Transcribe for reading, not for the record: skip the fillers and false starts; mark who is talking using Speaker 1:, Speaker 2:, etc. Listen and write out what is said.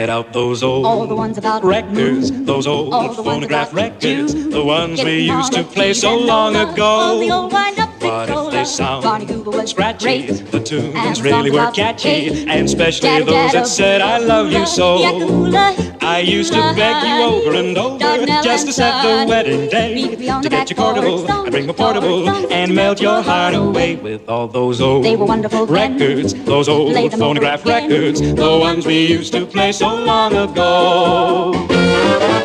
Speaker 1: Get out those old
Speaker 2: all the ones about
Speaker 1: records, those old phonograph records, the ones we used to play so long ago.
Speaker 2: All the old wind-up
Speaker 1: But if they sound
Speaker 2: Barney Google was
Speaker 1: scratchy,
Speaker 2: great.
Speaker 1: the tunes
Speaker 2: And
Speaker 1: really were
Speaker 2: songs about
Speaker 1: catchy,
Speaker 2: hate.
Speaker 1: and especially
Speaker 2: Daddy,
Speaker 1: those that said I love you so. I used to beg you over and over just to set the wedding day. To get your portable, I'd bring my portable and melt your heart away with all those old
Speaker 2: They were wonderful
Speaker 1: records, those old
Speaker 2: Play them
Speaker 1: phonograph
Speaker 2: over again.
Speaker 1: records, the ones we used to play so long ago.